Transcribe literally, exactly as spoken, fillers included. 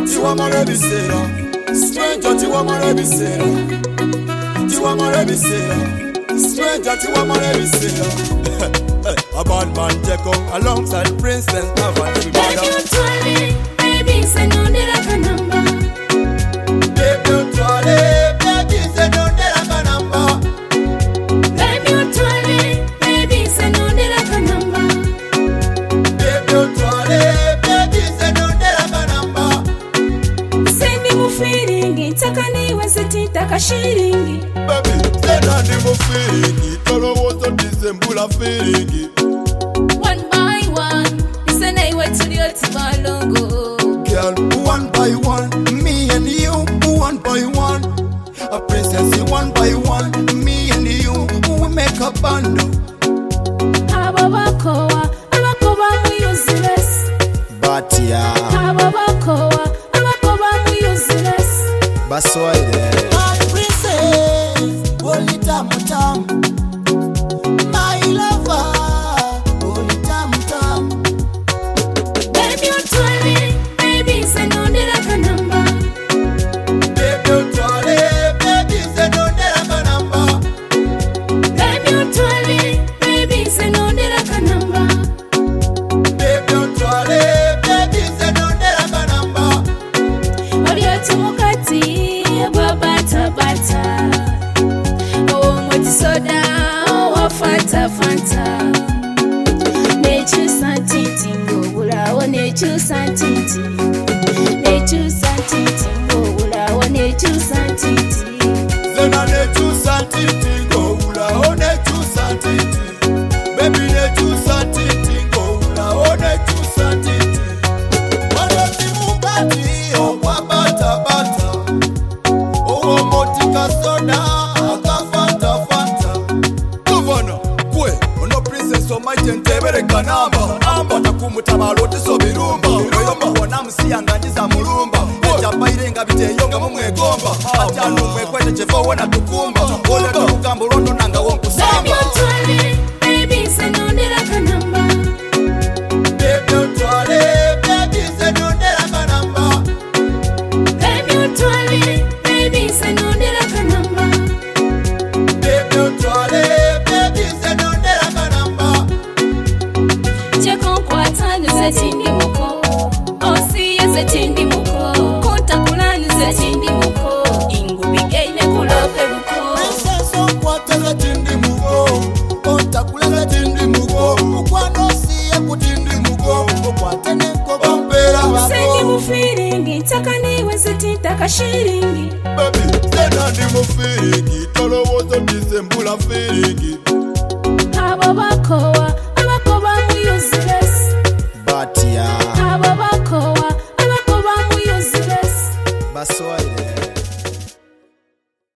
Tiwamare bisera, stranger tiwamare bisera. Tiwamare bisera, stranger tiwamare bisera. A bad man Jeko alongside Princess Avan. Baby, you told me, baby, say no need like a number. Baby, you told me, baby, say no need like a number. Baby, you told me, baby, say no need like a number. Baby, you told me, baby, say no need like a number. Send me feeling, taka niwe seti taka shiringi. Baby, send me mo feeling, tolo wozo disembula feeling. One by one, listen I went to the ultimate logo. Girl, one by one, me and you, one by one. A princess, one by one, me and you, we make a bundle. Ababakoa, abakoba mu useless. Batia, Ababakoa, abakoba mu useless. Baswaide. My princess, holy tam tam. My lover, holy tam tam. Baby, you told me, baby, say no need like a number. Baby, you told me, baby, say no need like a number. Baby, you told me, baby, say no need like a number. Baby, you told me, baby, say no need like a number. Orioti mukati, babata bata. Oh, mwati soda, oh, fanta fanta. Nechu santiti ngobula, oh, nechu santiti. Nechu santiti ngobula, oh, nechu santiti. Zena nechu santiti go ula o nechu santiti. Baby nechu santiti go ula o nechu santiti. Orioti mukati, oh, babata bata. Oh, motika soda, aka fanta fanta. Governor, kwe, ono princess o maitente bereka namba. Amba takumutabalo tiso birumba. Oyo muwona musiyanganyiza mulumba. Ejaba irenga biteyonga mumwegomba. Atanu mwekwete chefo wena tukumba. Ole tukugambo londo nanga Baby, wonkusamba. you told me, baby, say no need like a number. Baby, you told me, baby, say no need like a number. Baby, you told me, baby, say no need like a number. Baby, you told me, baby, say no need like a number. Jeko nkwata nzetindi muko, osi yezetindi muko, konta kulani zetindi muko, ingubigeine kulope buko. Princess okwatela tindi mugo, otakula tindi mugo, ukwano siye kutindi mugo, okwatene ko bampera Sendi bako. mu feeling, taka niwe seti taka shiringi. Baby, sena ndi mu feeling, tolo wozo disembula feeling. Ababakoa, abakoba mu useless. Batia, Ababakoa, abakoba mu useless. baswaide.